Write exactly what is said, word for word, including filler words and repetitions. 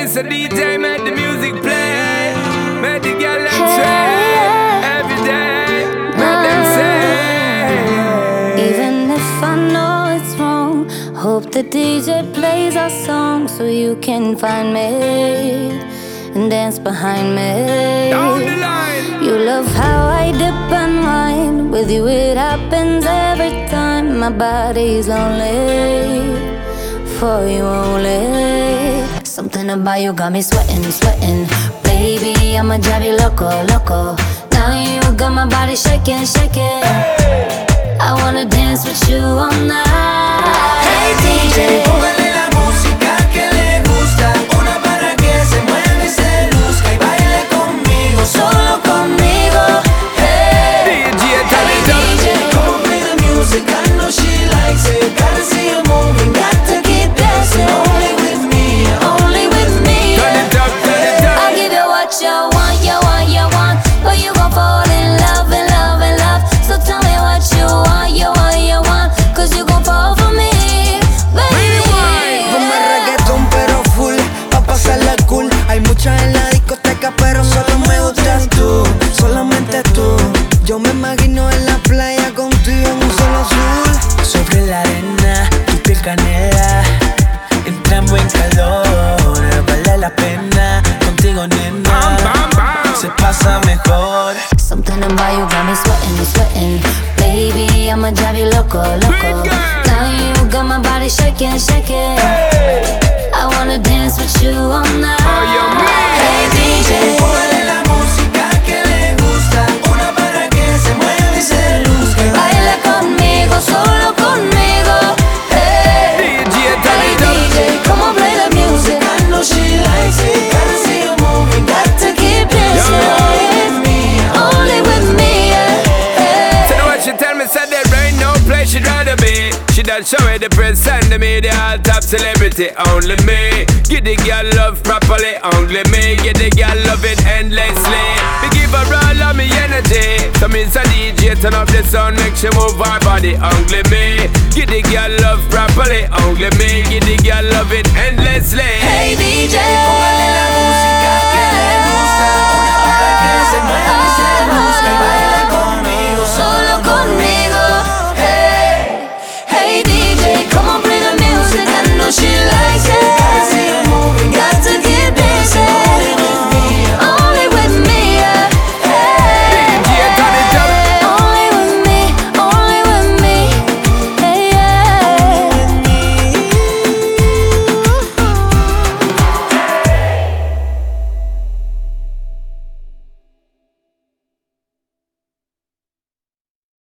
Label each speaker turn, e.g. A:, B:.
A: so D J make the music play, make the girl them sway every day, make them say.
B: Even if I know it's wrong, hope the D J plays our song so you can find me and dance behind me.
A: Down the line.
B: You love how I dip and wine. With you it happens every time. My body's lonely, for you only. Something about you got me sweating, sweating. Baby, I'ma drive you loco, loco. Now you got my body shaking, shaking.
A: Hey.
B: I wanna dance with you all night.
C: Hey D J, póngale la música que le gusta, una para que se mueva y se luzca y baile conmigo, solo conmigo. Hey,
A: D J, tell
C: hey
A: it
C: D
A: up.
C: J, come on, play the music, I know she likes it. Gotta see her moving, got to keep dancing. Only with me, only with me.
A: Turn it up, turn it up.
B: I'll give you what you want, you want, you want. But you gon' fall in love, in love, in love. So tell me what you want, you want, you want. Cause you gon' fall for me, baby.
C: Ponme reggaetón pero full, pa' pasarla cool. Hay muchas en la discoteca pero solo me gustas tú, solamente tú. Yo me imagino en la playa contigo en un solo azul. Sobre la arena, tu piel canela, entramos en calor, vale la pena. Contigo nena,
A: Bam, bam, bam.
C: se pasa mejor.
B: Something about you got me sweating, sweating. Baby, I'ma drive you loco, loco.
A: Good girl.
B: Now you got my body shaking, shaking.
A: Hey.
B: I wanna dance with you all night.
A: Oh, you're mine.
C: Hey D J, póngale la música que le gusta, una para que se mueva y se luzca.
B: Baila conmigo, solo conmigo. Hey,
A: D J, tell
B: hey
A: it up.
B: D J, come on, play the music.
C: I know she likes it. Gotta see her moving, got to keep dancing. Only with me,
B: Only with me, yeah. Hey.
A: So what she tell me said there ain't no place she'd rather be. She done show me the present to me, the all top celebrity, only me. Give the girl love properly, only me. Give the girl love it endlessly. Me give her all of me energy. So me a D J turn up the sound, make she move her body, only me. Give the girl love properly, only me. Give the girl love it endlessly.